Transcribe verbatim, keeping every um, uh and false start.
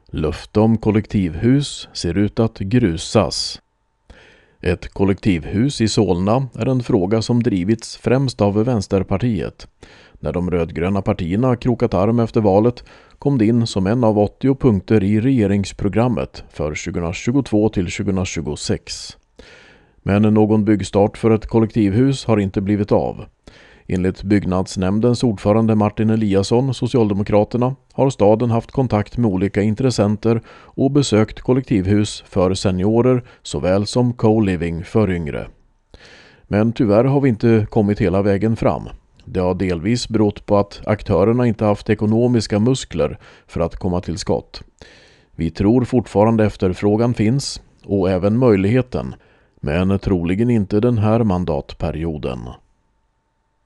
Löfte om kollektivhus ser ut att grusas. Ett kollektivhus i Solna är en fråga som drivits främst av Vänsterpartiet. När de rödgröna partierna krokat arm efter valet kom det in som en av åttio punkter i regeringsprogrammet för tjugohundratjugotvå till tjugohundratjugosex. Men någon byggstart för ett kollektivhus har inte blivit av. Enligt byggnadsnämndens ordförande Martin Eliasson, Socialdemokraterna, har staden haft kontakt med olika intressenter och besökt kollektivhus för seniorer såväl som co-living för yngre. Men tyvärr har vi inte kommit hela vägen fram. Det har delvis berott på att aktörerna inte haft ekonomiska muskler för att komma till skott. Vi tror fortfarande efterfrågan finns och även möjligheten, men troligen inte den här mandatperioden.